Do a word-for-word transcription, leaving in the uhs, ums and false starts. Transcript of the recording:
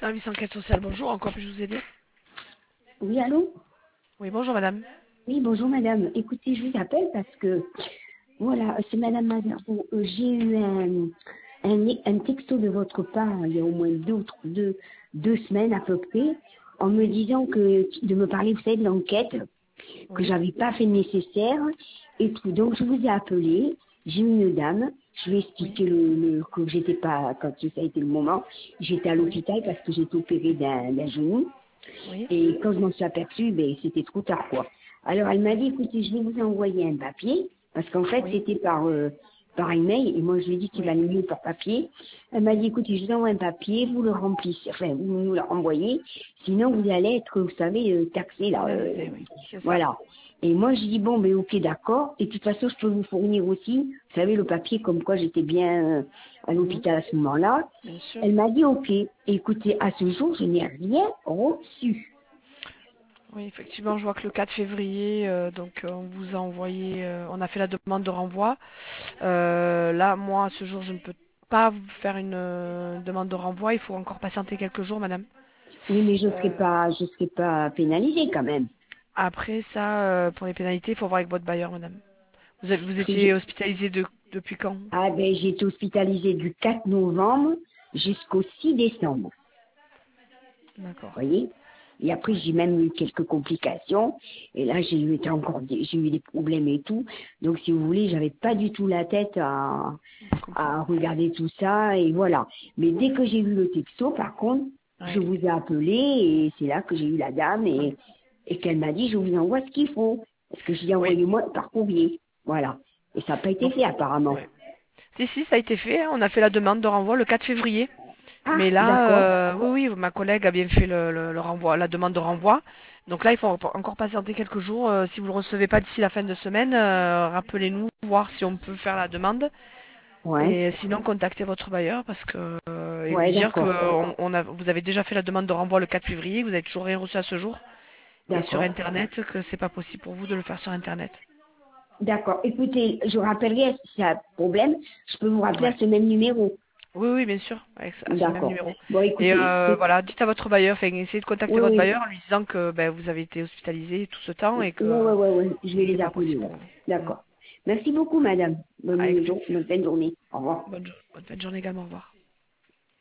Service enquête sociale, bonjour, en quoi puis-je vous aider? Oui, allô? Oui, bonjour madame. Oui, bonjour madame. Écoutez, je vous appelle parce que, voilà, c'est madame Mazarou. Euh, J'ai eu un, un, un texto de votre part il y a au moins deux, ou trois- deux, deux semaines à peu près, en me disant que, de me parler, vous savez, de l'enquête, que Oui, j'avais pas fait le nécessaire et tout. Donc je vous ai appelé, j'ai eu une dame, je lui ai oui, expliqué le, le- que j'étais pas, quand ça a été le moment, j'étais à oui, l'hôpital parce que j'étais opérée d'un d'un genou. oui, Et quand je m'en suis aperçue, ben, c'était trop tard, quoi. Alors, elle m'a dit, écoutez, je vais vous envoyer un papier, parce qu'en fait, oui, c'était par, euh, par email, et moi, je lui ai dit qu'il oui. valait mieux par papier. Elle m'a dit, écoutez, je vous envoie un papier, vous le remplissez, enfin, vous nous le renvoyez, sinon vous allez être, vous savez, euh, taxé, là, euh, Pénalisé, oui, c'est ça. voilà. Et moi, je dis, bon, ben, ok, d'accord, et de toute façon, je peux vous fournir aussi, vous savez, le papier comme quoi j'étais bien euh, à Mhm, l'hôpital à ce moment-là. bien sûr. Elle m'a dit, ok, écoutez, à ce jour, je n'ai rien reçu. Oui, effectivement, je vois que le quatre février, euh, donc euh, on vous a envoyé, euh, on a fait la demande de renvoi. Euh, là, moi, à ce jour, je ne peux pas vous faire une euh, demande de renvoi. Il faut encore patienter quelques jours, madame. Oui, mais je ne serai Euh, pas, je serai pas pénalisée quand même. après ça, euh, pour les pénalités, il faut voir avec votre bailleur, madame. Vous, avez- vous Parce que étiez j'ai, hospitalisé de, depuis quand? ah ben, j'ai été hospitalisée du quatre novembre jusqu'au six décembre. D'accord. Vous voyez? Et après, Oui. j'ai même eu quelques complications. Et là, j'ai eu été encore, des- j'ai eu des problèmes et tout. Donc, si vous voulez, j'avais pas du tout la tête à, Je comprends. à regarder tout ça. Et voilà. Mais dès que j'ai vu le texto, par contre, je Oui. vous ai appelé et c'est là que j'ai eu la dame et, et qu'elle m'a dit, je vous envoie ce qu'il faut. Parce que je dis, Oui. envoyez-moi par courrier. Voilà. Et ça n'a pas été Donc, fait apparemment. ouais. Si, si, ça a été fait. Hein. On a fait la demande de renvoi le quatre février. Ah, Mais d'accord. là, euh, oui, oui, ma collègue a bien fait le, le- le renvoi, la demande de renvoi. Donc là, il faut encore patienter quelques jours. Euh, si vous ne le recevez pas d'ici la fin de semaine, euh, rappelez-nous, voir si on peut faire la demande. Ouais. Et sinon, contactez votre bailleur parce que euh, et lui Ouais, dire que d'accord. euh, on, on a, vous avez déjà fait la demande de renvoi le quatre février, vous avez toujours rien reçu à ce jour. Et sur D'accord. Internet, que c'est pas possible pour vous de le faire sur Internet. D'accord. Écoutez, je rappellerai si c'est un problème, je peux vous rappeler Ouais. à ce même numéro. Oui, oui, bien sûr, avec, à ce même D'accord. numéro. Bon, Et écoutez, euh, c'est... voilà, dites à votre bailleur, enfin, essayez de contacter Oui, votre oui. bailleur en lui disant que ben, vous avez été hospitalisé tout ce temps Oui, et oui, que oui, oui. Je vais c'est les pas appeler, possible là. pour vous. Mm. D'accord. Merci beaucoup, madame. Avec Bonne, jour- plaisir. bonne fin de journée. Au revoir. Bonne, jo- bonne fin de journée également, au revoir.